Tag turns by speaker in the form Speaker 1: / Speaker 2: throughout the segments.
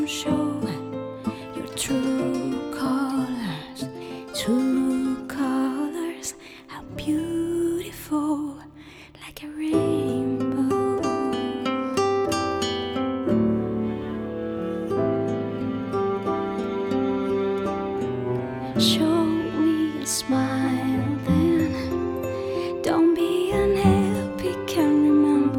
Speaker 1: them show your true colors, true colors, how beautiful, like a rainbow. Show me a smile then, don't be unhappy, can't remember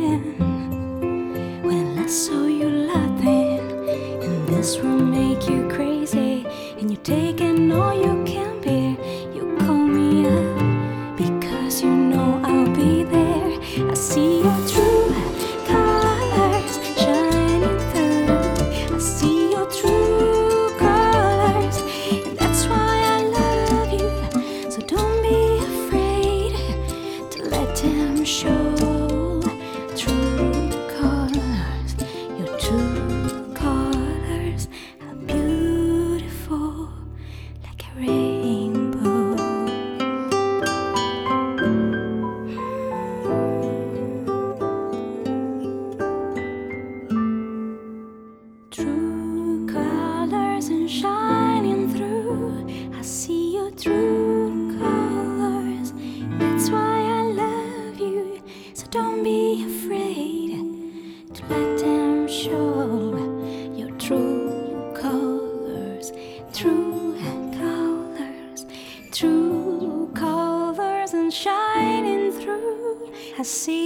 Speaker 1: when I saw you laughing, and this will make you crazy, and you're taking all you can bear. You call me up because you know I'll be there. I see your true colors shining through. I see your true colors, and that's why I love you. So don't be afraid to let them show. True colors, your true colors are beautiful, like a rainbow. True colors and shining through. I see your true colors. That's why I love you. So don't be afraid to let them show your true colors, true colors, true colors and shining through. I see